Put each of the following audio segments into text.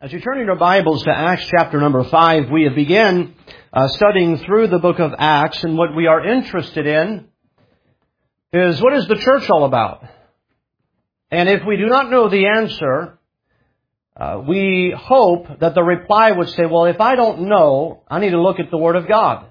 As you turn in your Bibles to Acts chapter number 5, we have begun studying through the book of Acts, and what we are interested in is, what is the church all about? And if we do not know the answer, we hope that the reply would say, well, if I don't know, I need to look at the Word of God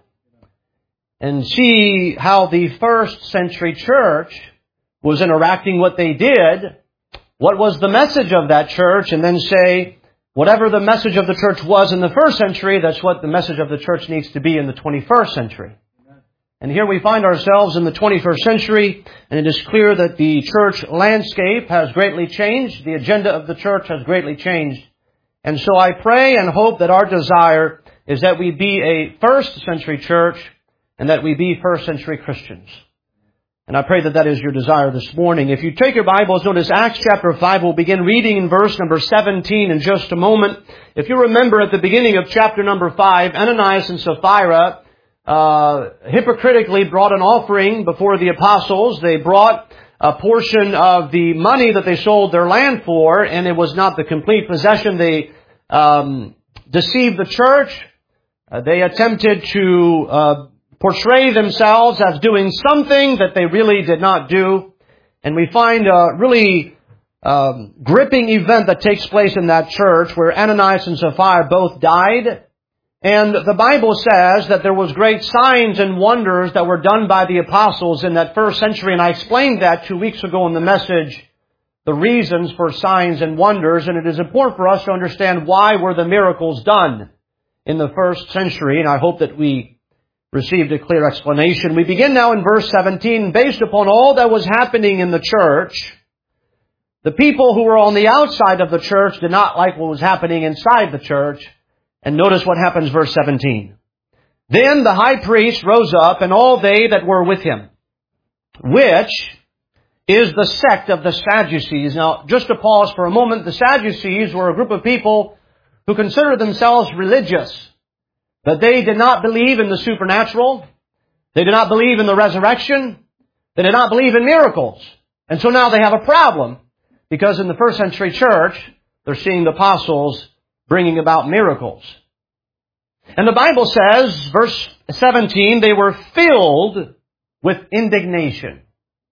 and see how the first century church was interacting, what they did, what was the message of that church, and then say, whatever the message of the church was in the first century, that's what the message of the church needs to be in the 21st century. And here we find ourselves in the 21st century, and it is clear that the church landscape has greatly changed. The agenda of the church has greatly changed. And so I pray and hope that our desire is that we be a first century church and that we be first century Christians. And I pray that that is your desire this morning. If you take your Bibles, notice Acts chapter 5. We'll begin reading in verse number 17 in just a moment. If you remember at the beginning of chapter number 5, Ananias and Sapphira hypocritically brought an offering before the apostles. They brought a portion of the money that they sold their land for, and it was not the complete possession. They deceived the church. They attempted to portray themselves as doing something that they really did not do. And we find a really gripping event that takes place in that church where Ananias and Sapphira both died. And the Bible says that there was great signs and wonders that were done by the apostles in that first century. And I explained that 2 weeks ago in the message, the reasons for signs and wonders. And it is important for us to understand why were the miracles done in the first century. And I hope that we received a clear explanation. We begin now in verse 17. Based upon all that was happening in the church, the people who were on the outside of the church did not like what was happening inside the church. And notice what happens, verse 17. Then the high priest rose up, and all they that were with him, which is the sect of the Sadducees. Now, just to pause for a moment, the Sadducees were a group of people who considered themselves religious. But they did not believe in the supernatural. They did not believe in the resurrection. They did not believe in miracles. And so now they have a problem, because in the first century church, they're seeing the apostles bringing about miracles. And the Bible says, verse 17, they were filled with indignation.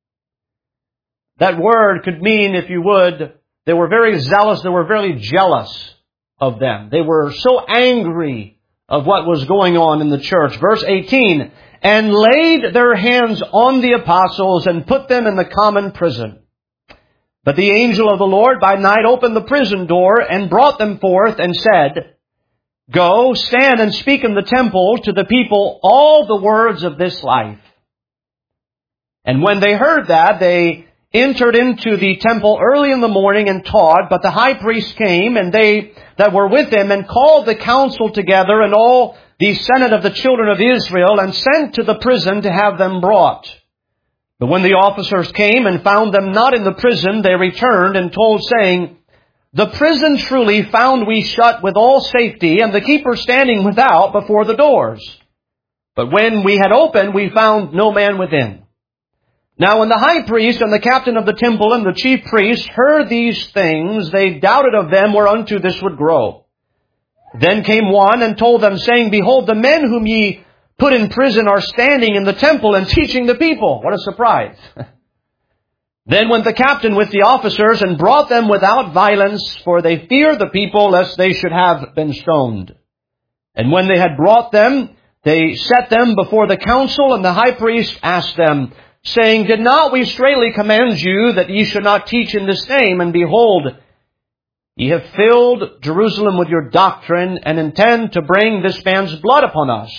That word could mean, if you would, they were very zealous, they were very jealous of them. They were so angry of what was going on in the church. Verse 18, and laid their hands on the apostles and put them in the common prison. But the angel of the Lord by night opened the prison door and brought them forth and said, Go, stand and speak in the temple to the people all the words of this life. And when they heard that, they entered into the temple early in the morning and taught. But the high priest came, and they that were with him, and called the council together and all the senate of the children of Israel, and sent to the prison to have them brought. But when the officers came and found them not in the prison, they returned and told, saying, The prison truly found we shut with all safety, and the keeper standing without before the doors. But when we had opened, we found no man within. Now when the high priest and the captain of the temple and the chief priests heard these things, they doubted of them whereunto this would grow. Then came one and told them, saying, Behold, the men whom ye put in prison are standing in the temple and teaching the people. What a surprise. Then went the captain with the officers and brought them without violence, for they feared the people, lest they should have been stoned. And when they had brought them, they set them before the council, and the high priest asked them, saying, Did not we straitly command you that ye should not teach in this name? And behold, ye have filled Jerusalem with your doctrine, and intend to bring this man's blood upon us.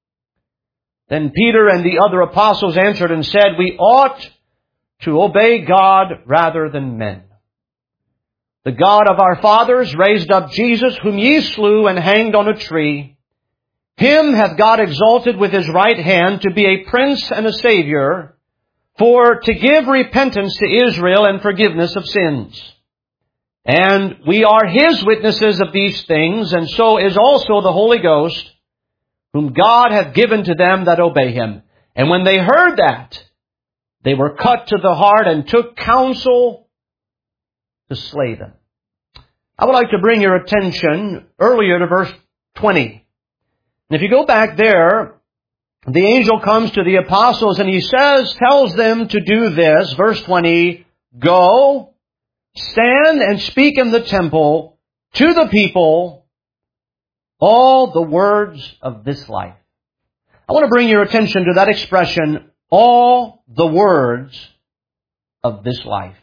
Then Peter and the other apostles answered and said, We ought to obey God rather than men. The God of our fathers raised up Jesus, whom ye slew and hanged on a tree. Him hath God exalted with his right hand to be a prince and a savior, for to give repentance to Israel and forgiveness of sins. And we are his witnesses of these things, and so is also the Holy Ghost, whom God hath given to them that obey him. And when they heard that, they were cut to the heart and took counsel to slay them. I would like to bring your attention earlier to verse 20. And if you go back there, the angel comes to the apostles and he tells them to do this. Verse 20, go, stand and speak in the temple to the people all the words of this life. I want to bring your attention to that expression, all the words of this life.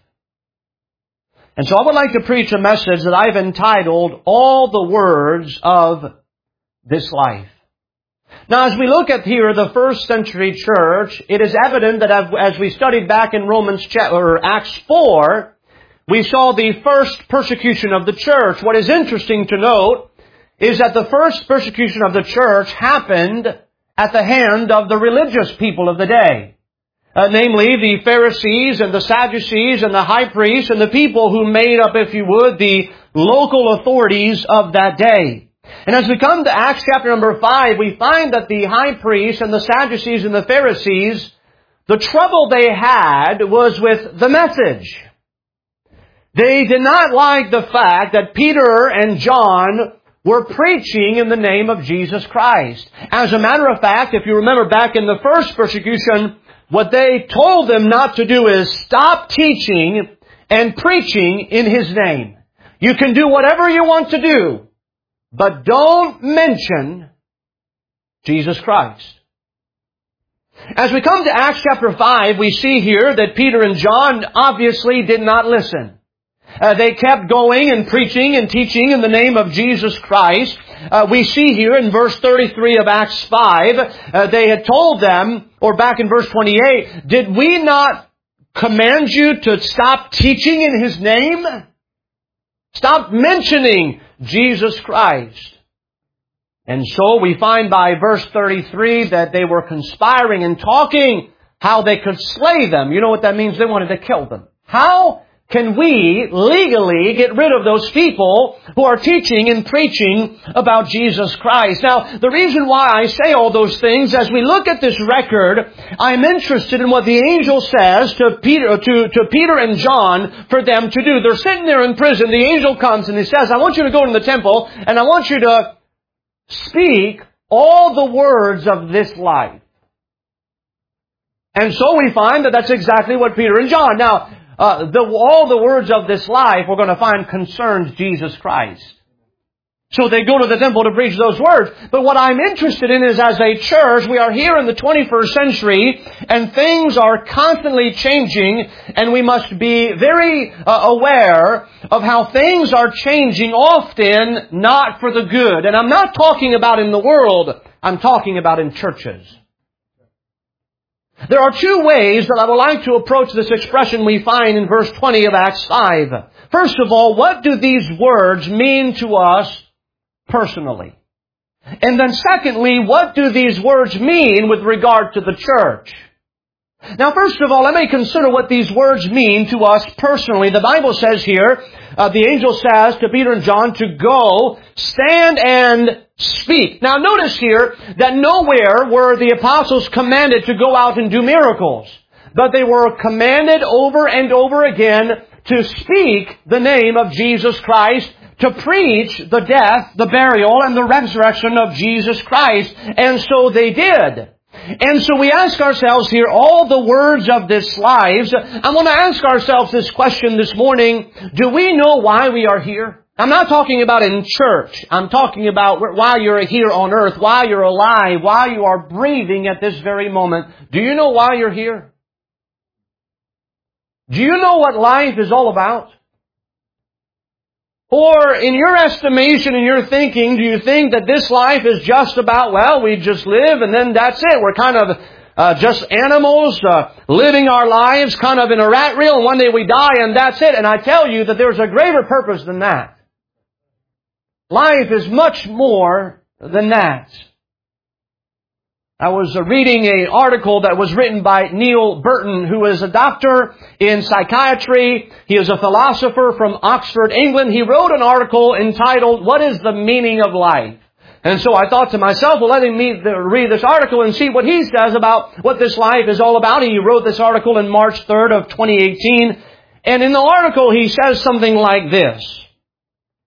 And so I would like to preach a message that I've entitled, All the Words of This Life. Now, as we look at here the first century church, it is evident that as we studied back in Acts 4, we saw the first persecution of the church. What is interesting to note is that the first persecution of the church happened at the hand of the religious people of the day. Namely, the Pharisees and the Sadducees and the high priests and the people who made up, if you would, the local authorities of that day. And as we come to Acts chapter number 5, we find that the high priests and the Sadducees and the Pharisees, the trouble they had was with the message. They did not like the fact that Peter and John were preaching in the name of Jesus Christ. As a matter of fact, if you remember back in the first persecution, what they told them not to do is stop teaching and preaching in His name. You can do whatever you want to do, but don't mention Jesus Christ. As we come to Acts chapter 5, we see here that Peter and John obviously did not listen. They kept going and preaching and teaching in the name of Jesus Christ. We see here in verse 33 of Acts 5, they had told them, or back in verse 28, did we not command you to stop teaching in His name? Stop mentioning Jesus Christ. And so we find by verse 33 that they were conspiring and talking how they could slay them. You know what that means? They wanted to kill them. How can we legally get rid of those people who are teaching and preaching about Jesus Christ? Now, the reason why I say all those things, as we look at this record, I'm interested in what the angel says to Peter and John for them to do. They're sitting there in prison. The angel comes and he says, I want you to go in the temple and I want you to speak all the words of this life. And so we find that that's exactly what Peter and John. Now, all the words of this life we're going to find concerns Jesus Christ. So they go to the temple to preach those words. But what I'm interested in is as a church, we are here in the 21st century and things are constantly changing and we must be very aware of how things are changing, often not for the good. And I'm not talking about in the world, I'm talking about in churches. There are two ways that I would like to approach this expression we find in verse 20 of Acts 5. First of all, what do these words mean to us personally? And then secondly, what do these words mean with regard to the church? Now, first of all, let me consider what these words mean to us personally. The Bible says here, the angel says to Peter and John to go, stand and speak. Now, notice here that nowhere were the apostles commanded to go out and do miracles, but they were commanded over and over again to speak the name of Jesus Christ, to preach the death, the burial, and the resurrection of Jesus Christ. And so they did. And so we ask ourselves here, all the words of this life. I want to ask ourselves this question this morning. Do we know why we are here? I'm not talking about in church. I'm talking about why you're here on earth, why you're alive, why you are breathing at this very moment. Do you know why you're here? Do you know what life is all about? Or in your estimation, in your thinking, do you think that this life is just about, well, we just live and then that's it. We're kind of just animals living our lives kind of in a rat reel and one day we die and that's it. And I tell you that there's a greater purpose than that. Life is much more than that. I was reading an article that was written by Neil Burton, who is a doctor in psychiatry. He is a philosopher from Oxford, England. He wrote an article entitled, What is the Meaning of Life? And so I thought to myself, well, let me read this article and see what he says about what this life is all about. He wrote this article in March 3rd of 2018. And in the article, he says something like this.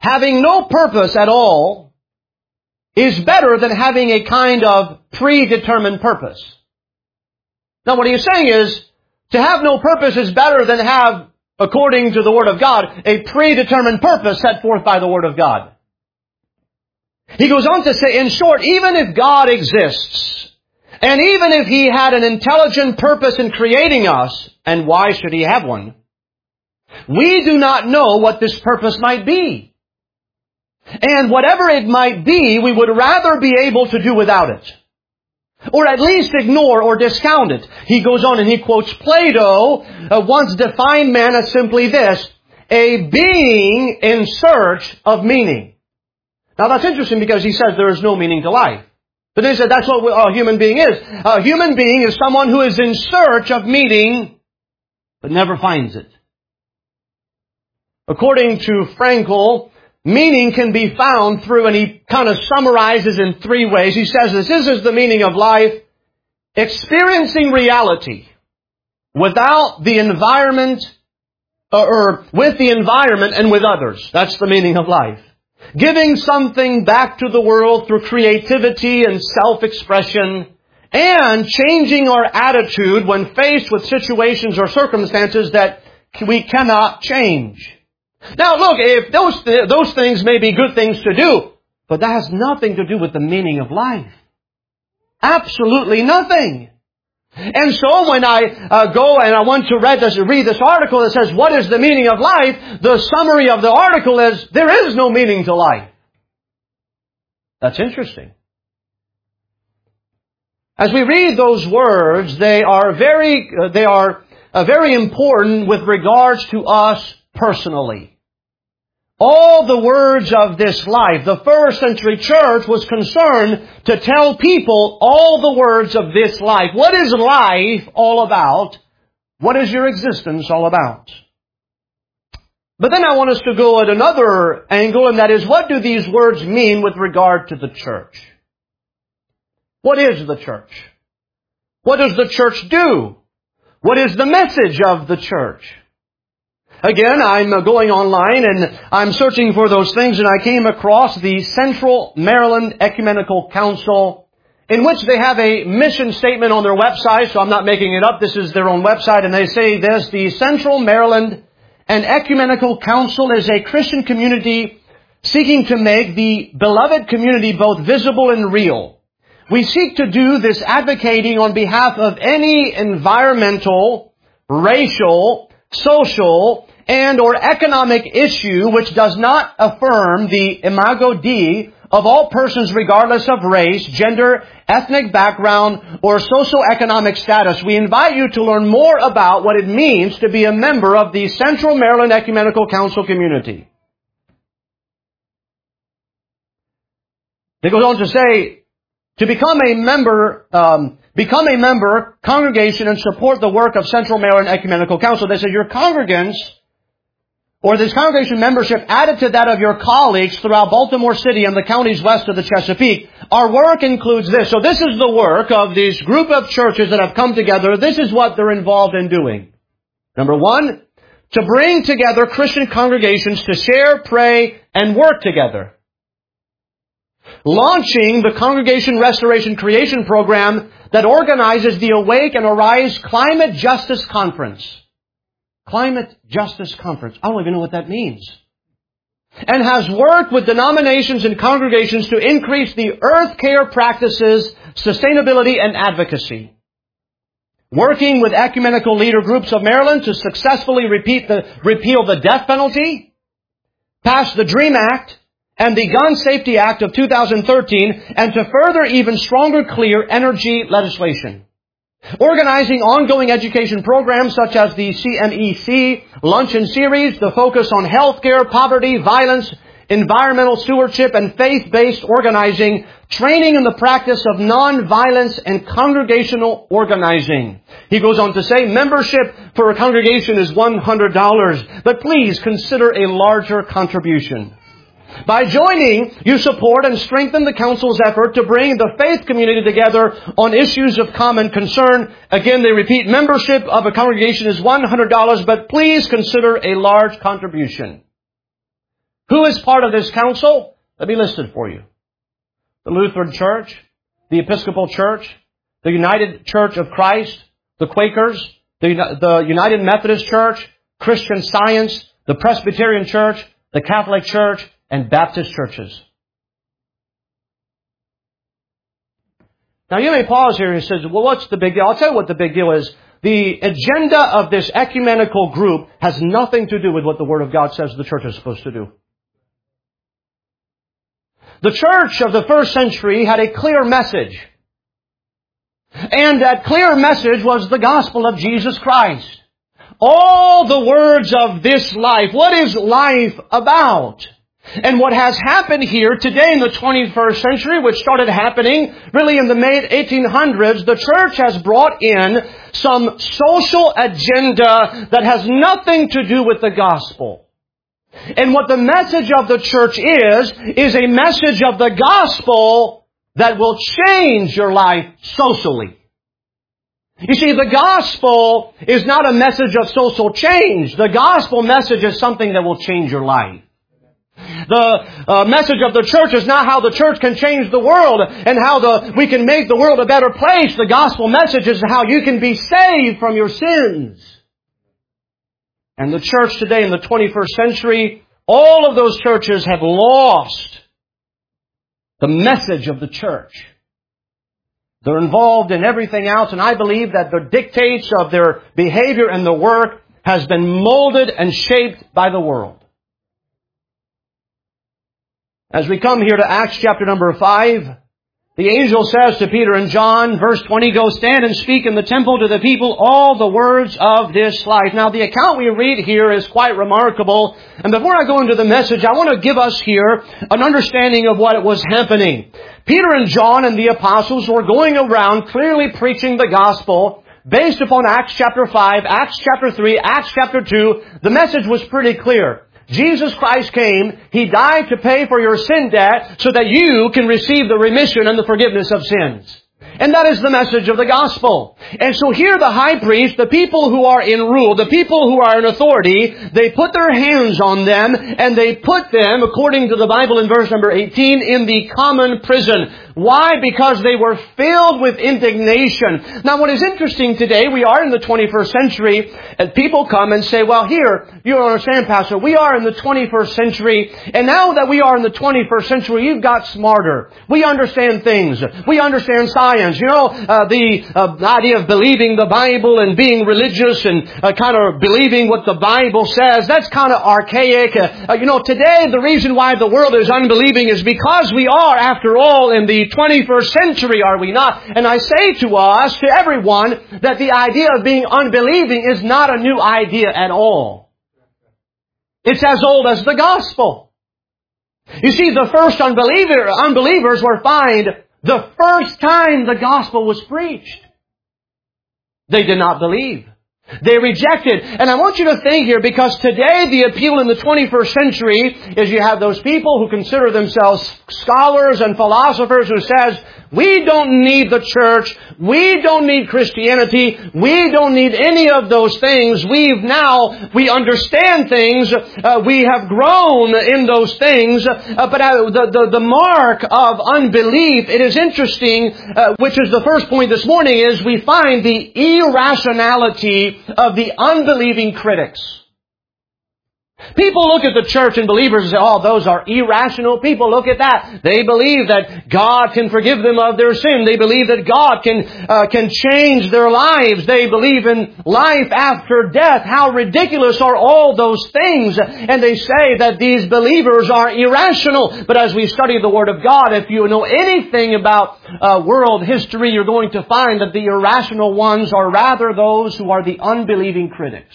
having no purpose at all is better than having a kind of predetermined purpose. Now what he is saying is, to have no purpose is better than have, according to the Word of God, a predetermined purpose set forth by the Word of God. He goes on to say, in short, even if God exists, and even if He had an intelligent purpose in creating us, and why should He have one? We do not know what this purpose might be. And whatever it might be, we would rather be able to do without it. Or at least ignore or discount it. He goes on and he quotes Plato, once defined man as simply this, a being in search of meaning. Now that's interesting because he says there is no meaning to life. But he said that's what a human being is. A human being is someone who is in search of meaning, but never finds it. According to Frankl, meaning can be found through, and he kind of summarizes in three ways. He says this is the meaning of life: experiencing reality without the environment, or with the environment and with others. That's the meaning of life. Giving something back to the world through creativity and self-expression, and changing our attitude when faced with situations or circumstances that we cannot change. Now look, if those things may be good things to do, but that has nothing to do with the meaning of life. Absolutely nothing. And so when I go and I want to read this article that says, what is the meaning of life? The summary of the article is, there is no meaning to life. That's interesting. As we read those words, they are very important with regards to us personally. All the words of this life, the first century church was concerned to tell people all the words of this life. What is life all about? What is your existence all about? But then I want us to go at another angle, and that is, what do these words mean with regard to the church? What is the church? What does the church do? What is the message of the church? Again, I'm going online and I'm searching for those things, and I came across the Central Maryland Ecumenical Council, in which they have a mission statement on their website, so I'm not making it up. This is their own website, and they say this: the Central Maryland and Ecumenical Council is a Christian community seeking to make the beloved community both visible and real. We seek to do this advocating on behalf of any environmental, racial, social, and or economic issue which does not affirm the imago Dei of all persons regardless of race, gender, ethnic background, or socioeconomic status. We invite you to learn more about what it means to be a member of the Central Maryland Ecumenical Council community. They go on to say, to become a member, congregation, and support the work of Central Maryland Ecumenical Council. They say your congregants, or this congregation membership, added to that of your colleagues throughout Baltimore City and the counties west of the Chesapeake. Our work includes this. So this is the work of this group of churches that have come together. This is what they're involved in doing. Number one, to bring together Christian congregations to share, pray, and work together. Launching the Congregation Restoration Creation Program that organizes the Awake and Arise Climate Justice Conference. Climate Justice Conference. I don't even know what that means. And has worked with denominations and congregations to increase the earth care practices, sustainability, and advocacy. Working with ecumenical leader groups of Maryland to successfully repeal the death penalty, pass the DREAM Act, and the Gun Safety Act of 2013, and to further even stronger clear energy legislation. Organizing ongoing education programs such as the CMEC Luncheon Series, the focus on healthcare, poverty, violence, environmental stewardship, and faith-based organizing, training in the practice of non-violence and congregational organizing. He goes on to say, membership for a congregation is $100, but please consider a larger contribution. By joining, you support and strengthen the Council's effort to bring the faith community together on issues of common concern. Again, they repeat, membership of a congregation is $100, but please consider a large contribution. Who is part of this council? Let me list it for you. The Lutheran Church, the Episcopal Church, the United Church of Christ, the Quakers, the United Methodist Church, Christian Science, the Presbyterian Church, the Catholic Church, and Baptist churches. Now you may pause here and say, well, what's the big deal? I'll tell you what the big deal is. The agenda of this ecumenical group has nothing to do with what the Word of God says the church is supposed to do. The church of the first century had a clear message. And that clear message was the gospel of Jesus Christ. All the words of this life. What is life about? And what has happened here today in the 21st century, which started happening really in the mid-1800s, the church has brought in some social agenda that has nothing to do with the gospel. And what the message of the church is a message of the gospel that will change your life socially. You see, the gospel is not a message of social change. The gospel message is something that will change your life. The message of the church is not how the church can change the world and how we can make the world a better place. The gospel message is how you can be saved from your sins. And the church today in the 21st century, all of those churches have lost the message of the church. They're involved in everything else, and I believe that the dictates of their behavior and the work has been molded and shaped by the world. As we come here to Acts chapter number 5, the angel says to Peter and John, verse 20, go stand and speak in the temple to the people all the words of this life. Now the account we read here is quite remarkable. And before I go into the message, I want to give us here an understanding of what was happening. Peter and John and the apostles were going around clearly preaching the gospel based upon Acts chapter 5, Acts chapter 3, Acts chapter 2. The message was pretty clear. Jesus Christ came, He died to pay for your sin debt so that you can receive the remission and the forgiveness of sins. And that is the message of the gospel. And so here the high priest, the people who are in rule, the people who are in authority, they put their hands on them and they put them, according to the Bible in verse number 18, in the common prison. Why? Because they were filled with indignation. Now what is interesting today, we are in the 21st century, and people come and say, well here, you don't understand, Pastor, we are in the 21st century, and now that we are in the 21st century, you've got smarter. We understand things. We understand science. You know, the idea of believing the Bible and being religious and kind of believing what the Bible says, that's kind of archaic. Today the reason why the world is unbelieving is because we are, after all, in the 21st century, are we not? And I say to us, to everyone, that the idea of being unbelieving is not a new idea at all. It's as old as the gospel. You see, the first unbelievers were fined the first time the gospel was preached. They did not believe. They rejected. And I want you to think here, because today the appeal in the 21st century is you have those people who consider themselves scholars and philosophers who says, we don't need the church. We don't need Christianity. We don't need any of those things. We understand things. We have grown in those things. But the mark of unbelief, it is interesting, which is the first point this morning, is we find the irrationality of the unbelieving critics. People look at the church and believers and say, oh, those are irrational. People look at that. They believe that God can forgive them of their sin. They believe that God can change their lives. They believe in life after death. How ridiculous are all those things? And they say that these believers are irrational. But as we study the Word of God, if you know anything about world history, you're going to find that the irrational ones are rather those who are the unbelieving critics.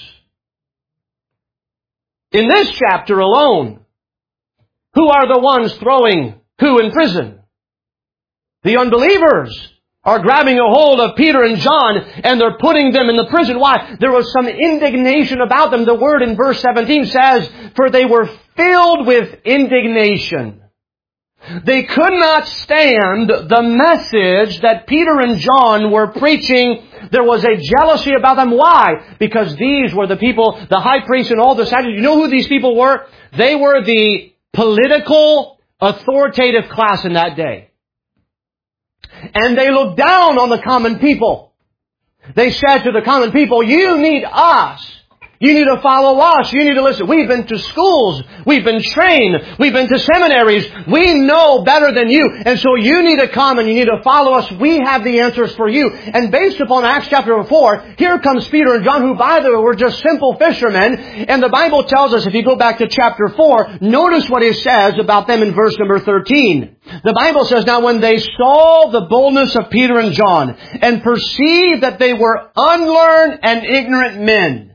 In this chapter alone, who are the ones throwing who in prison? The unbelievers are grabbing a hold of Peter and John and they're putting them in the prison. Why? There was some indignation about them. The word in verse 17 says, for they were filled with indignation. They could not stand the message that Peter and John were preaching. There was a jealousy about them. Why? Because these were the people, the high priest and all the Sadducees. You know who these people were? They were the political, authoritative class in that day. And they looked down on the common people. They said to the common people, you need us. You need to follow us. You need to listen. We've been to schools. We've been trained. We've been to seminaries. We know better than you. And so you need to come and you need to follow us. We have the answers for you. And based upon Acts chapter 4, here comes Peter and John, who, by the way, were just simple fishermen. And the Bible tells us, if you go back to chapter 4, notice what it says about them in verse number 13. The Bible says, now when they saw the boldness of Peter and John and perceived that they were unlearned and ignorant men,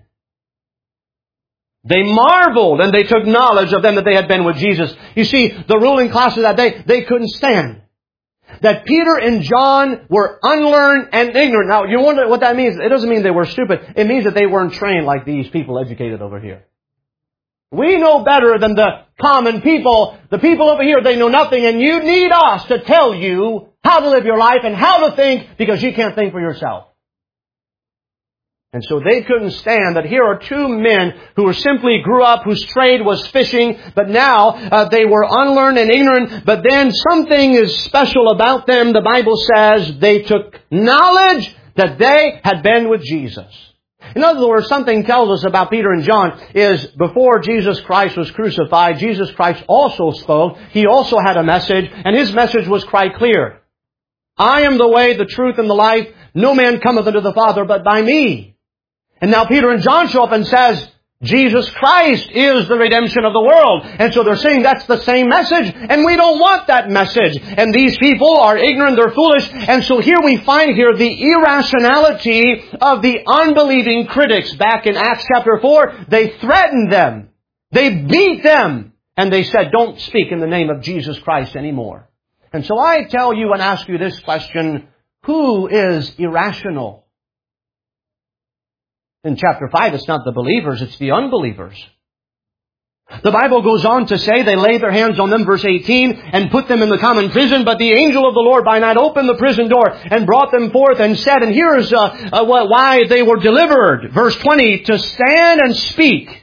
they marveled and they took knowledge of them that they had been with Jesus. You see, the ruling class of that day, they couldn't stand that Peter and John were unlearned and ignorant. Now, you wonder what that means. It doesn't mean they were stupid. It means that they weren't trained like these people educated over here. We know better than the common people. The people over here, they know nothing, and you need us to tell you how to live your life and how to think, because you can't think for yourself. And so they couldn't stand that here are two men who were simply grew up, whose trade was fishing, but now they were unlearned and ignorant. But then something is special about them. The Bible says they took knowledge that they had been with Jesus. In other words, something tells us about Peter and John is before Jesus Christ was crucified, Jesus Christ also spoke. He also had a message, and His message was quite clear. I am the way, the truth, and the life. No man cometh unto the Father but by me. And now Peter and John show up and says, Jesus Christ is the redemption of the world. And so they're saying that's the same message, and we don't want that message. And these people are ignorant, they're foolish. And so here we find here the irrationality of the unbelieving critics. Back in Acts chapter 4, they threatened them. They beat them. And they said, don't speak in the name of Jesus Christ anymore. And so I tell you and ask you this question, who is irrational? In chapter 5, it's not the believers, it's the unbelievers. The Bible goes on to say they laid their hands on them, verse 18, and put them in the common prison. But the angel of the Lord by night opened the prison door and brought them forth and said, and here's why they were delivered. Verse 20, to stand and speak.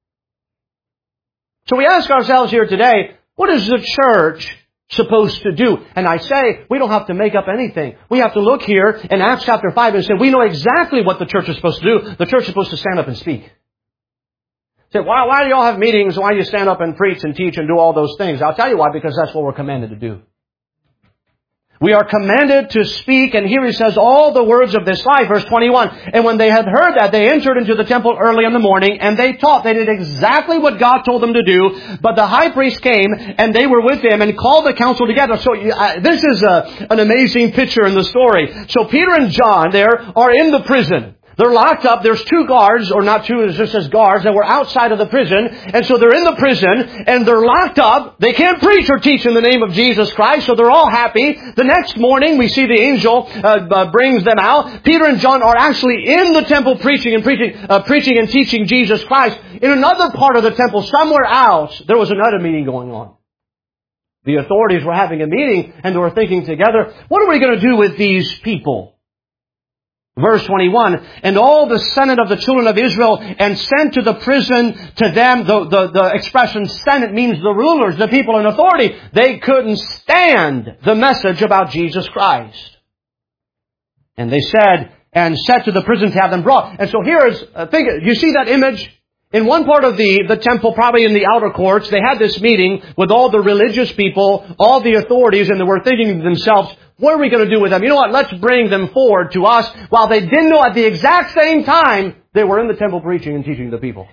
So we ask ourselves here today, what is the church supposed to do? And I say, we don't have to make up anything. We have to look here in Acts chapter 5 and say, we know exactly what the church is supposed to do. The church is supposed to stand up and speak. Say, why do you all have meetings? Why do you stand up and preach and teach and do all those things? I'll tell you why, because that's what we're commanded to do. We are commanded to speak, and here he says all the words of this life, verse 21. And when they had heard that, they entered into the temple early in the morning, and they taught. They did exactly what God told them to do. But the high priest came, and they were with him, and called the council together. So this is an amazing picture in the story. So Peter and John there are in the prison. They're locked up. There's two guards, or not two, it just says guards, that were outside of the prison. And so they're in the prison, and they're locked up. They can't preach or teach in the name of Jesus Christ, so they're all happy. The next morning, we see the angel brings them out. Peter and John are actually in the temple preaching and teaching Jesus Christ. In another part of the temple, somewhere else, there was another meeting going on. The authorities were having a meeting, and they were thinking together, what are we going to do with these people? Verse 21, and all the senate of the children of Israel, and sent to the prison to them. The expression senate means the rulers, the people in authority. They couldn't stand the message about Jesus Christ. And they said, and set to the prison to have them brought. And so here is, you see that image? In one part of the temple, probably in the outer courts, they had this meeting with all the religious people, all the authorities, and they were thinking to themselves, what are we going to do with them? You know what? Let's bring them forward to us. While they didn't know at the exact same time, they were in the temple preaching and teaching the people.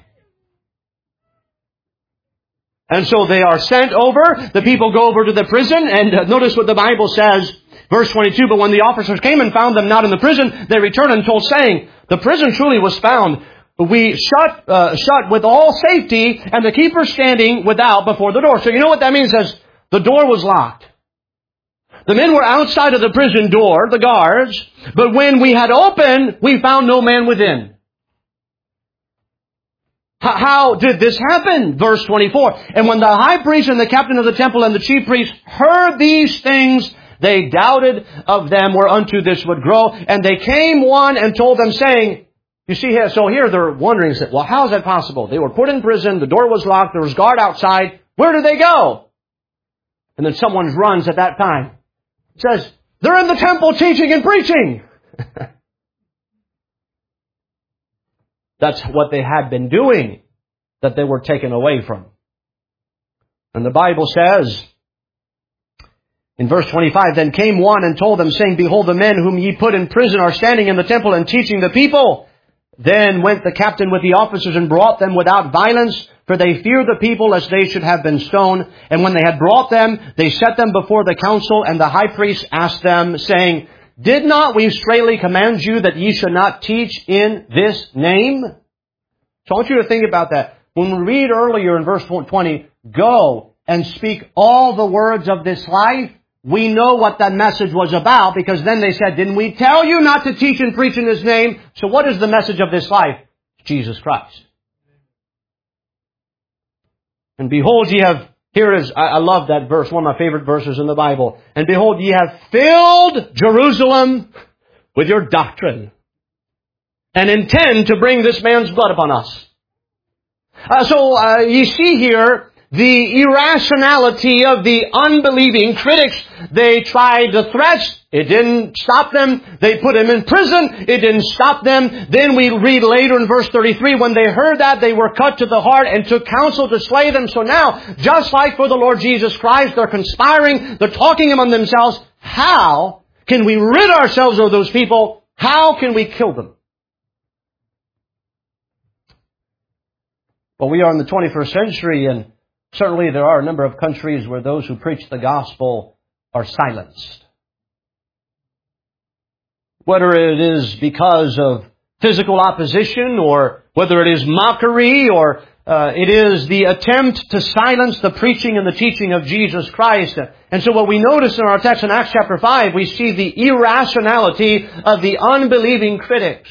And so they are sent over. The people go over to the prison. And notice what the Bible says. Verse 22, but when the officers came and found them not in the prison, they returned and told, saying, the prison truly was found. We shut with all safety, and the keeper standing without before the door. So you know what that means? It says the door was locked. The men were outside of the prison door, the guards, but when we had opened, we found no man within. How did this happen? Verse 24. And when the high priest and the captain of the temple and the chief priest heard these things, they doubted of them whereunto this would grow. And they came one and told them, saying, you see, so here they're wondering, well, how is that possible? They were put in prison, the door was locked, there was guard outside. Where do they go? And then someone runs at that time. Says, they're in the temple teaching and preaching. That's what they had been doing that they were taken away from. And the Bible says, in verse 25, then came one and told them, saying, behold, the men whom ye put in prison are standing in the temple and teaching the people. Then went the captain with the officers and brought them without violence, for they feared the people lest they should have been stoned. And when they had brought them, they set them before the council, and the high priest asked them, saying, did not we straitly command you that ye should not teach in this name? So I want you to think about that. When we read earlier in verse 20, go and speak all the words of this life, we know what that message was about, because then they said, didn't we tell you not to teach and preach in His name? So what is the message of this life? Jesus Christ. And behold, ye have, here it is, I love that verse, one of my favorite verses in the Bible. And behold, ye have filled Jerusalem with your doctrine, and intend to bring this man's blood upon us. So you see here the irrationality of the unbelieving critics. They tried to threats. It didn't stop them. They put him in prison. It didn't stop them. Then we read later in verse 33, when they heard that, they were cut to the heart and took counsel to slay them. So now, just like for the Lord Jesus Christ, they're conspiring. They're talking among themselves. How can we rid ourselves of those people? How can we kill them? Well, we are in the 21st century, and certainly there are a number of countries where those who preach the gospel are silenced. Whether it is because of physical opposition, or whether it is mockery, or it is the attempt to silence the preaching and the teaching of Jesus Christ. And so what we notice in our text in Acts chapter 5, we see the irrationality of the unbelieving critics.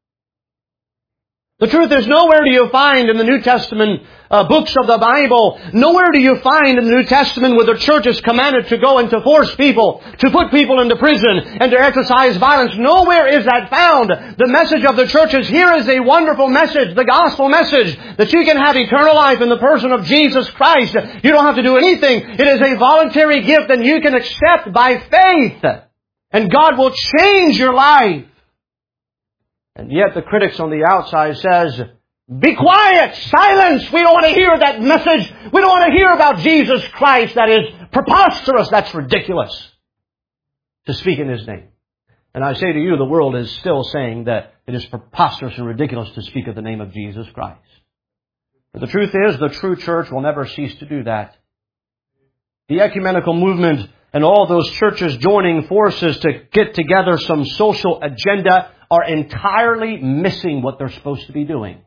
The truth is, nowhere do you find in the New Testament books of the Bible, nowhere do you find in the New Testament where the church is commanded to go and to force people, to put people into prison, and to exercise violence. Nowhere is that found. The message of the church is, here is a wonderful message, the gospel message, that you can have eternal life in the person of Jesus Christ. You don't have to do anything. It is a voluntary gift that you can accept by faith. And God will change your life. And yet the critics on the outside says, be quiet, silence, we don't want to hear that message. We don't want to hear about Jesus Christ. That is preposterous, that's ridiculous to speak in His name. And I say to you, the world is still saying that it is preposterous and ridiculous to speak of the name of Jesus Christ. But the truth is, the true church will never cease to do that. The ecumenical movement and all those churches joining forces to get together some social agenda are entirely missing what they're supposed to be doing.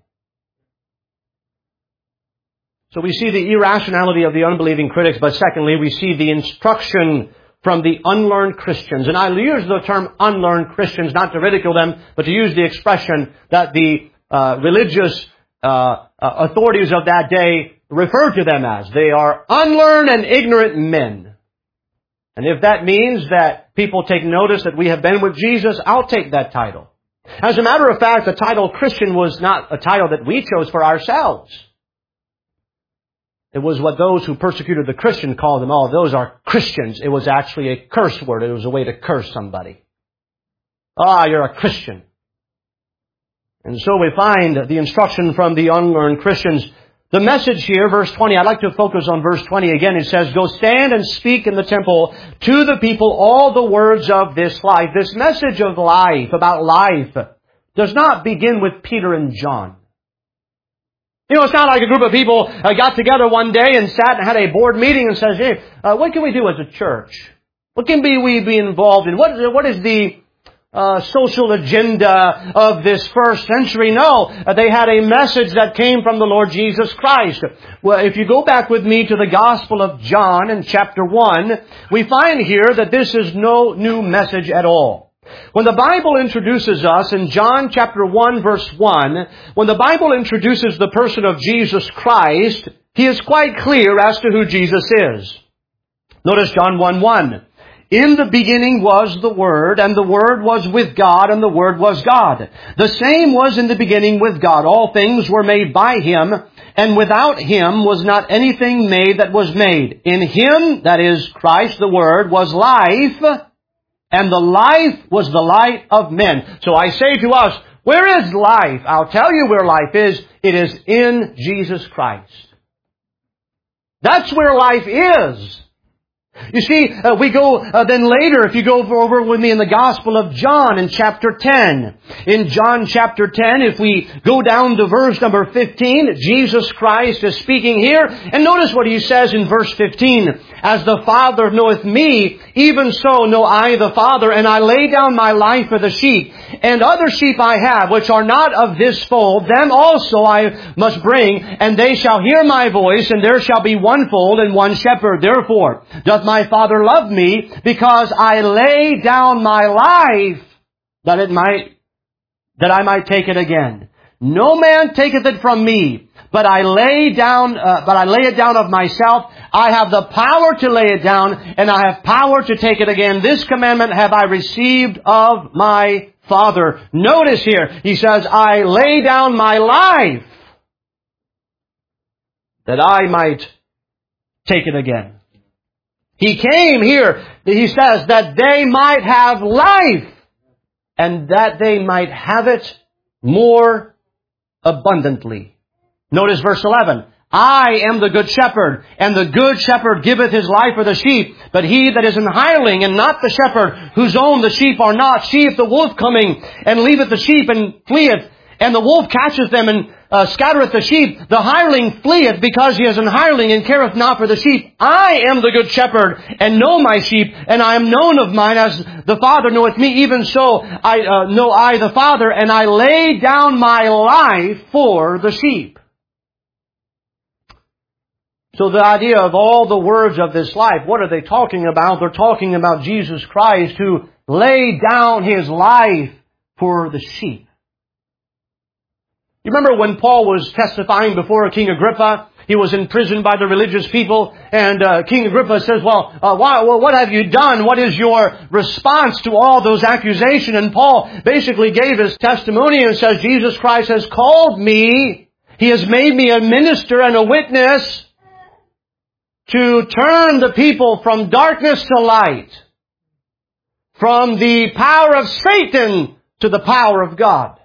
So we see the irrationality of the unbelieving critics, but secondly, we see the instruction from the unlearned Christians. And I use the term unlearned Christians not to ridicule them, but to use the expression that the religious authorities of that day referred to them as. They are unlearned and ignorant men. And if that means that people take notice that we have been with Jesus, I'll take that title. As a matter of fact, the title Christian was not a title that we chose for ourselves. It was what those who persecuted the Christian called them. Oh, those are Christians. It was actually a curse word. It was a way to curse somebody. Ah, you're a Christian. And so we find the instruction from the unlearned Christians. The message here, verse 20, I'd like to focus on verse 20 again. It says, go stand and speak in the temple to the people all the words of this life. This message of life, about life, does not begin with Peter and John. You know, it's not like a group of people got together one day and sat and had a board meeting and says, hey, what can we do as a church? What can we be involved in? What is the social agenda of this first century? No, they had a message that came from the Lord Jesus Christ. Well, if you go back with me to the Gospel of John in chapter 1, we find here that this is no new message at all. When the Bible introduces us in John chapter 1 verse 1, when the Bible introduces the person of Jesus Christ, He is quite clear as to who Jesus is. Notice John 1:1. In the beginning was the Word, and the Word was with God, and the Word was God. The same was in the beginning with God. All things were made by Him, and without Him was not anything made that was made. In Him, that is Christ the Word, was life, and the life was the light of men. So I say to us, where is life? I'll tell you where life is. It is in Jesus Christ. That's where life is. You see, we go then later, if you go over with me in the Gospel of John in chapter 10. In John chapter 10, if we go down to verse number 15, Jesus Christ is speaking here. And notice what He says in verse 15. As the Father knoweth me, even so know I the Father, and I lay down my life for the sheep. And other sheep I have, which are not of this fold, them also I must bring, and they shall hear my voice, and there shall be one fold and one shepherd. Therefore doth my Father love me, because I lay down my life, that I might take it again. No man taketh it from me, but I lay it down of myself. I have the power to lay it down, and I have power to take it again. This commandment have I received of my Father. Notice here, He says, I lay down my life, that I might take it again. He came here, He says, that they might have life, and that they might have it more abundantly. Notice verse 11. I am the good shepherd, and the good shepherd giveth his life for the sheep. But he that is an hireling, and not the shepherd, whose own the sheep are not, seeth the wolf coming, and leaveth the sheep, and fleeth. And the wolf catcheth them, and scattereth the sheep. The hireling fleeth, because he is an hireling, and careth not for the sheep. I am the good shepherd, and know my sheep, and I am known of mine, as the Father knoweth me. Even so know I the Father, and I lay down my life for the sheep. So the idea of all the words of this life, what are they talking about? They're talking about Jesus Christ, who laid down His life for the sheep. You remember when Paul was testifying before King Agrippa? He was imprisoned by the religious people, and King Agrippa says, what have you done? What is your response to all those accusations? And Paul basically gave his testimony and says, Jesus Christ has called me. He has made me a minister and a witness to turn the people from darkness to light, from the power of Satan to the power of God.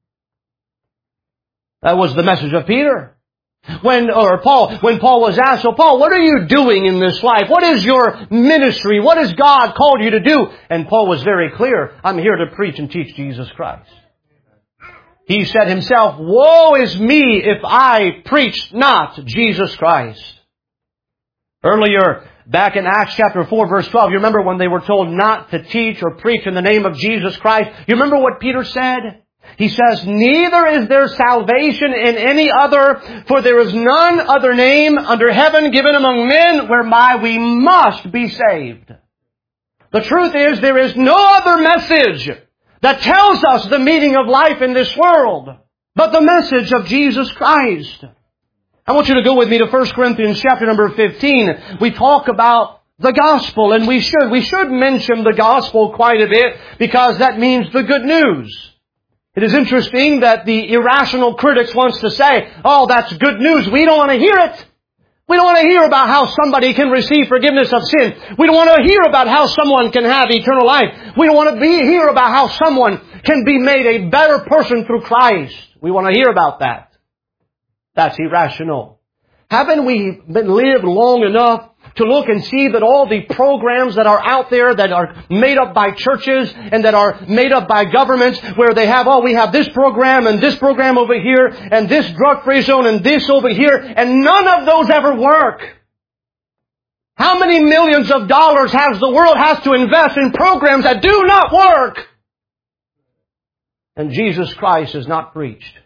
That was the message of Peter. When Paul was asked, so Paul, what are you doing in this life? What is your ministry? What has God called you to do? And Paul was very clear, I'm here to preach and teach Jesus Christ. He said himself, woe is me if I preach not Jesus Christ. Earlier, back in Acts chapter 4, verse 12, you remember when they were told not to teach or preach in the name of Jesus Christ? You remember what Peter said? He says, neither is there salvation in any other, for there is none other name under heaven given among men whereby we must be saved. The truth is, there is no other message that tells us the meaning of life in this world but the message of Jesus Christ. I want you to go with me to 1 Corinthians chapter number 15. We talk about the gospel, and we should mention the gospel quite a bit, because that means the good news. It is interesting that the irrational critics wants to say, oh, that's good news. We don't want to hear it. We don't want to hear about how somebody can receive forgiveness of sin. We don't want to hear about how someone can have eternal life. We don't want to hear about how someone can be made a better person through Christ. We want to hear about that. That's irrational. Haven't we lived long enough to look and see that all the programs that are out there that are made up by churches and that are made up by governments, where they have, we have this program and this program over here and this drug-free zone and this over here, and none of those ever work. How many millions of dollars has the world has to invest in programs that do not work? And Jesus Christ is not preached.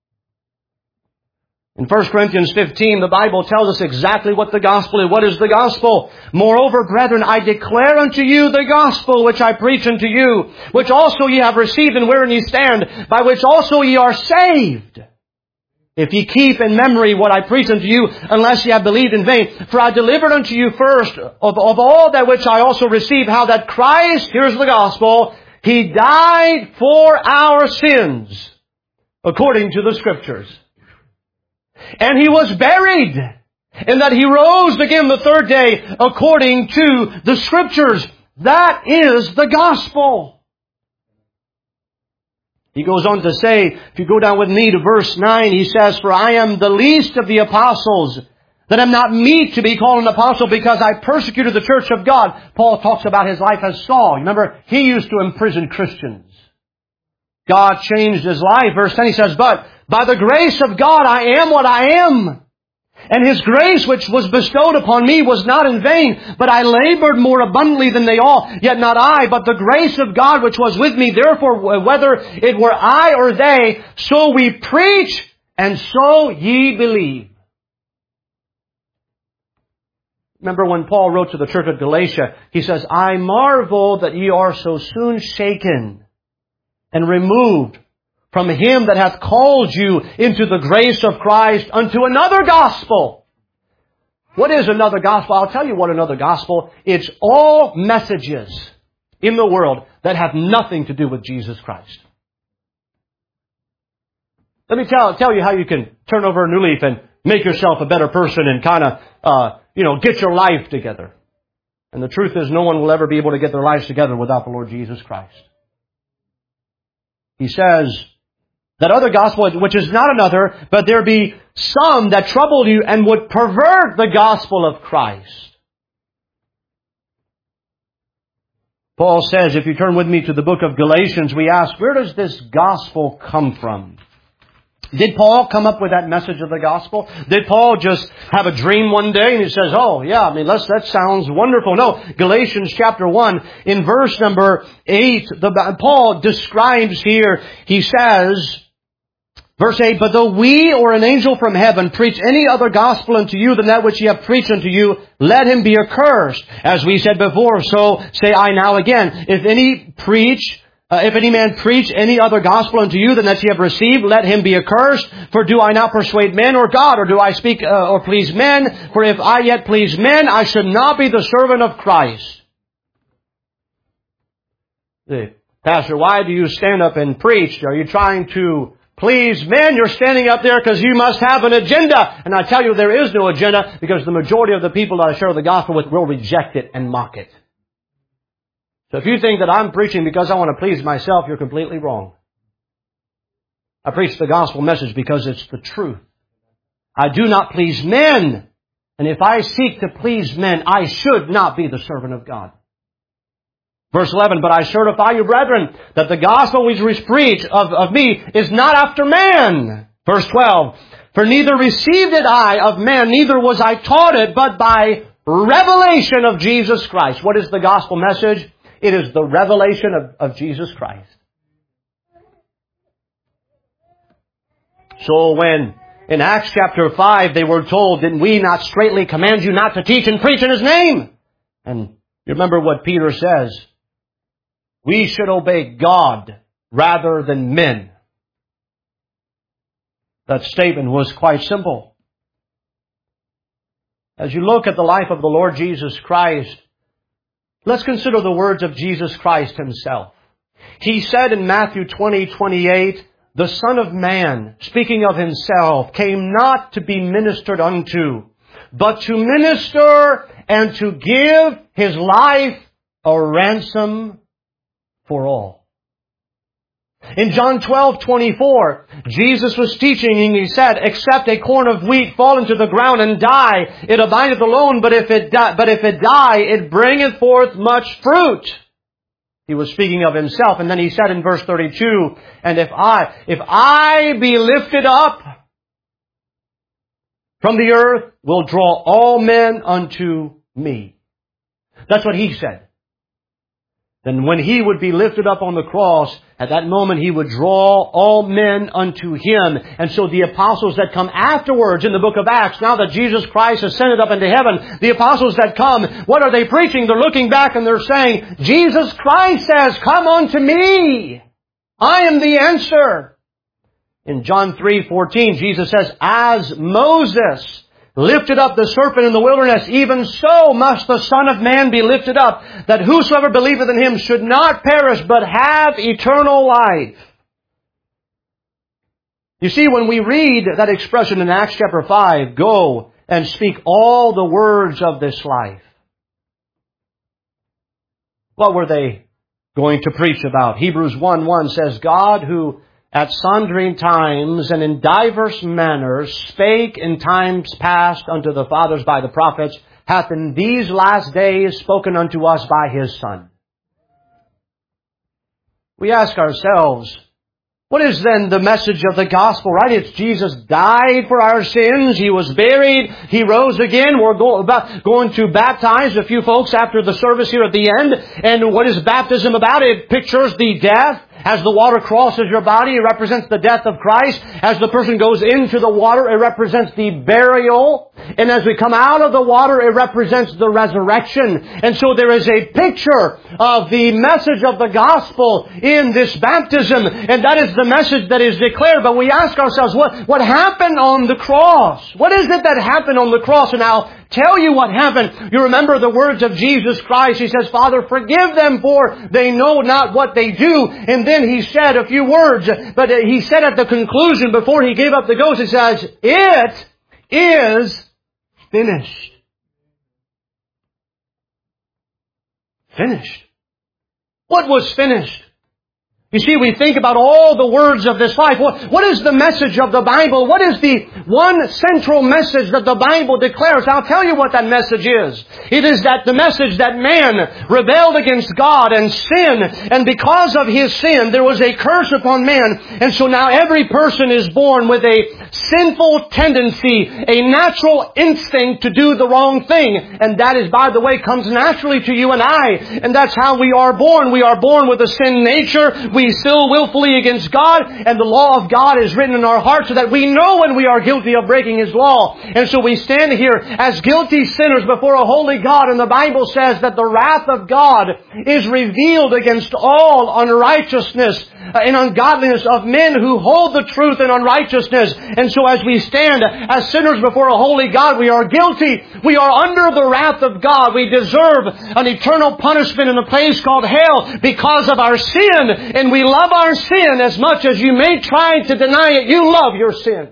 In 1 Corinthians 15, the Bible tells us exactly what the gospel is. What is the gospel? Moreover, brethren, I declare unto you the gospel which I preach unto you, which also ye have received and wherein ye stand, by which also ye are saved. if ye keep in memory what I preached unto you, unless ye have believed in vain. For I delivered unto you first of all that which I also received, how that Christ," here's the gospel, "He died for our sins, according to the Scriptures. And He was buried, and that He rose again the third day, according to the Scriptures." That is the gospel. He goes on to say, if you go down with me to verse 9, he says, "For I am the least of the apostles, that am not meet to be called an apostle, because I persecuted the church of God." Paul talks about his life as Saul. Remember, he used to imprison Christians. God changed his life. Verse 10, he says, "But by the grace of God I am what I am. And His grace which was bestowed upon me was not in vain, but I labored more abundantly than they all. Yet not I, but the grace of God which was with me. Therefore, whether it were I or they, so we preach, and so ye believe." Remember when Paul wrote to the church of Galatia, he says, "I marvel that ye are so soon shaken and removed from Him that hath called you into the grace of Christ unto another gospel." What is another gospel? I'll tell you what another gospel. It's all messages in the world that have nothing to do with Jesus Christ. Let me tell you how you can turn over a new leaf and make yourself a better person and kind of, get your life together. And the truth is, no one will ever be able to get their lives together without the Lord Jesus Christ. He says, that other gospel, which is not another, but there be some that trouble you and would pervert the gospel of Christ. Paul says, if you turn with me to the book of Galatians, we ask, where does this gospel come from? Did Paul come up with that message of the gospel? Did Paul just have a dream one day and he says, "Oh, yeah, that sounds wonderful"? No. Galatians chapter 1, in verse number 8, Paul describes here, he says, verse 8, "But though we or an angel from heaven preach any other gospel unto you than that which ye have preached unto you, let him be accursed. As we said before, so say I now again. If any man preach any other gospel unto you than that ye have received, let him be accursed. For do I now persuade men or God, or do I speak or please men? For if I yet please men, I should not be the servant of Christ." Pastor, why do you stand up and preach? Are you trying to please men? You're standing up there because you must have an agenda. And I tell you, there is no agenda, because the majority of the people that I share the gospel with will reject it and mock it. So if you think that I'm preaching because I want to please myself, you're completely wrong. I preach the gospel message because it's the truth. I do not please men. And if I seek to please men, I should not be the servant of God. Verse 11, "But I certify you, brethren, that the gospel which we preach of me is not after man." Verse 12, "For neither received it I of man, neither was I taught it, but by revelation of Jesus Christ." What is the gospel message? It is the revelation of Jesus Christ. So when in Acts chapter 5 they were told, "Did we not straitly command you not to teach and preach in His name?" And you remember what Peter says. We should obey God rather than men. That statement was quite simple. As you look at the life of the Lord Jesus Christ, let's consider the words of Jesus Christ Himself. He said in Matthew 20:28, "The Son of Man, speaking of Himself, came not to be ministered unto, but to minister and to give His life a ransom for all." In John 12:24, Jesus was teaching and He said, "Except a corn of wheat fall into the ground and die, it abideth alone, but if it die, it bringeth forth much fruit." He was speaking of Himself. And then He said in verse 32, "And if I be lifted up from the earth, will draw all men unto me." That's what He said. Then when He would be lifted up on the cross, at that moment He would draw all men unto Him. And so the apostles that come afterwards in the book of Acts, now that Jesus Christ ascended up into heaven, the apostles that come, what are they preaching? They're looking back and they're saying, Jesus Christ says, "Come unto me. I am the answer." In John 3:14, Jesus says, "As Moses lifted up the serpent in the wilderness, even so must the Son of Man be lifted up, that whosoever believeth in Him should not perish, but have eternal life." You see, when we read that expression in Acts chapter 5, "Go and speak all the words of this life," what were they going to preach about? Hebrews 1:1 says, "God who at sundry times and in divers manners spake in times past unto the fathers by the prophets, hath in these last days spoken unto us by His Son." We ask ourselves, what is then the message of the gospel, right? It's Jesus died for our sins. He was buried. He rose again. We're going to baptize a few folks after the service here at the end. And what is baptism about? It pictures the death. As the water crosses your body, it represents the death of Christ. As the person goes into the water, it represents the burial. And as we come out of the water, it represents the resurrection. And so there is a picture of the message of the gospel in this baptism. And that is the message that is declared. But we ask ourselves, what happened on the cross? What is it that happened on the cross? And I'll tell you what happened. You remember the words of Jesus Christ. He says, "Father, forgive them, for they know not what they do." And then He said a few words. But He said at the conclusion, before He gave up the ghost, He says, "It is finished." Finished. What was finished? You see, we think about all the words of this life. What is the message of the Bible? What is the one central message that the Bible declares? I'll tell you what that message is. It is that the message that man rebelled against God and sinned, and because of his sin, there was a curse upon man. And so now every person is born with a sinful tendency, a natural instinct to do the wrong thing. And that is, by the way, comes naturally to you and I. And that's how we are born. We are born with a sin nature. We still willfully against God, and the law of God is written in our hearts so that we know when we are guilty of breaking His law. And so we stand here as guilty sinners before a holy God, and the Bible says that the wrath of God is revealed against all unrighteousness and ungodliness of men who hold the truth in unrighteousness. And so as we stand as sinners before a holy God, we are guilty. We are under the wrath of God. We deserve an eternal punishment in a place called hell because of our sin. And we love our sin as much as you may try to deny it. You love your sin.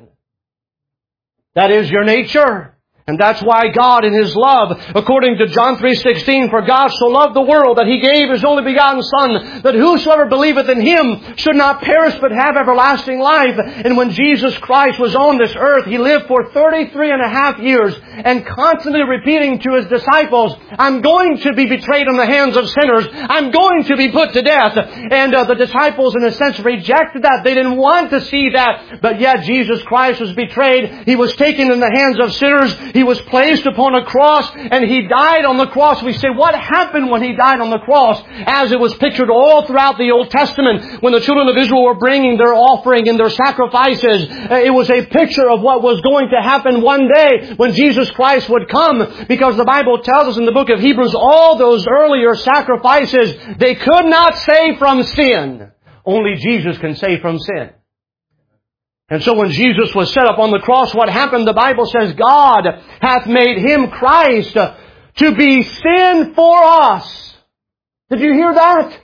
That is your nature. And that's why God in His love, according to John 3:16, "For God so loved the world that He gave His only begotten Son, that whosoever believeth in Him should not perish but have everlasting life." And when Jesus Christ was on this earth, He lived for 33 and a half years and constantly repeating to His disciples, "I'm going to be betrayed in the hands of sinners. I'm going to be put to death." And the disciples, in a sense, rejected that. They didn't want to see that. But yet Jesus Christ was betrayed. He was taken in the hands of sinners. He was placed upon a cross, and He died on the cross. We say, what happened when He died on the cross? As it was pictured all throughout the Old Testament, when the children of Israel were bringing their offering and their sacrifices, it was a picture of what was going to happen one day when Jesus Christ would come. Because the Bible tells us in the book of Hebrews, all those earlier sacrifices, they could not save from sin. Only Jesus can save from sin. And so when Jesus was set up on the cross, what happened? The Bible says, "God hath made Him, Christ, to be sin for us." Did you hear that?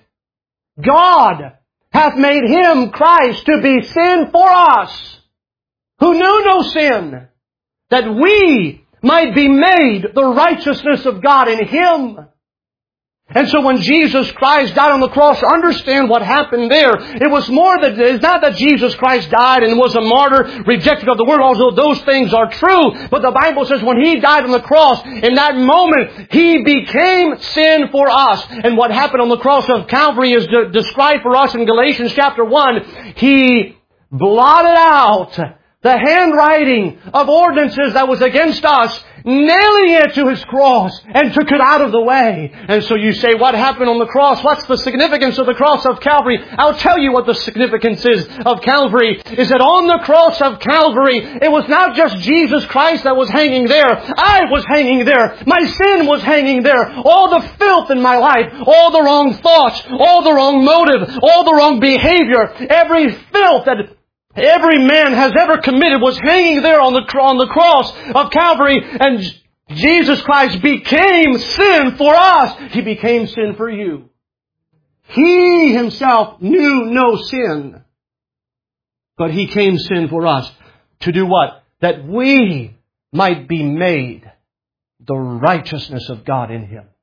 God hath made Him, Christ, to be sin for us, who knew no sin, that we might be made the righteousness of God in Him. And so when Jesus Christ died on the cross, understand what happened there. It was more that, it's not that Jesus Christ died and was a martyr, rejected of the world, although those things are true. But the Bible says when He died on the cross, in that moment, He became sin for us. And what happened on the cross of Calvary is described for us in Galatians chapter 1. He blotted out the handwriting of ordinances that was against us, nailing it to His cross, and took it out of the way. And so you say, what happened on the cross? What's the significance of the cross of Calvary? I'll tell you what the significance is of Calvary, is that on the cross of Calvary, it was not just Jesus Christ that was hanging there. I was hanging there. My sin was hanging there. All the filth in my life, all the wrong thoughts, all the wrong motive, all the wrong behavior, every filth that every man has ever committed was hanging there on the cross of Calvary, and Jesus Christ became sin for us. He became sin for you. He Himself knew no sin, but He came sin for us. To do what? That we might be made the righteousness of God in Him.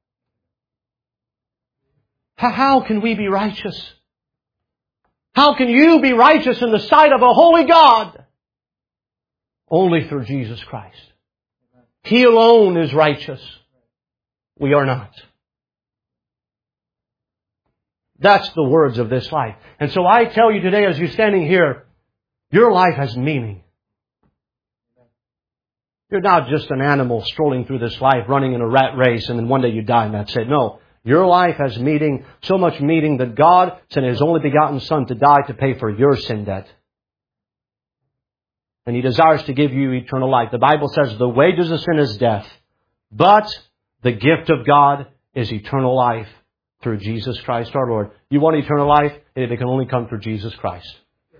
How can we be righteous? How can you be righteous in the sight of a holy God? Only through Jesus Christ. He alone is righteous. We are not. That's the words of this life. And so I tell you today, as you're standing here, your life has meaning. You're not just an animal strolling through this life, running in a rat race, and then one day you die and that's it. No. Your life has meaning, so much meaning that God sent His only begotten Son to die to pay for your sin debt. And He desires to give you eternal life. The Bible says the wages of sin is death, but the gift of God is eternal life through Jesus Christ our Lord. You want eternal life? It can only come through Jesus Christ.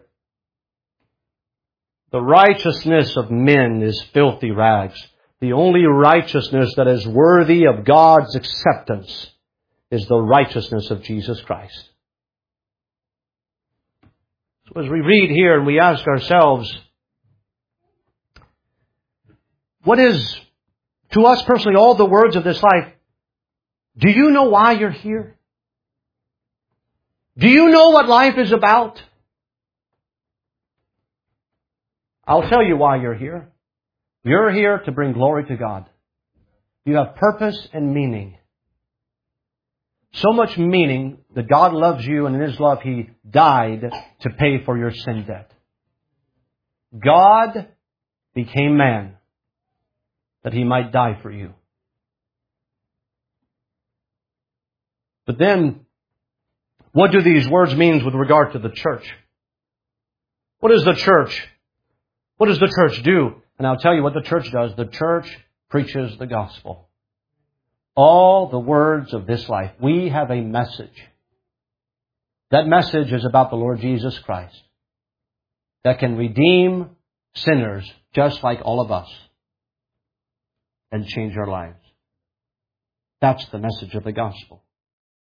The righteousness of men is filthy rags. The only righteousness that is worthy of God's acceptance is the righteousness of Jesus Christ. So as we read here and we ask ourselves, what is, to us personally, all the words of this life, do you know why you're here? Do you know what life is about? I'll tell you why you're here. You're here to bring glory to God. You have purpose and meaning. So much meaning that God loves you, and in His love He died to pay for your sin debt. God became man that He might die for you. But then, what do these words mean with regard to the church? What is the church? What does the church do? And I'll tell you what the church does. The church preaches the gospel. All the words of this life. We have a message. That message is about the Lord Jesus Christ that can redeem sinners just like all of us and change our lives. That's the message of the gospel.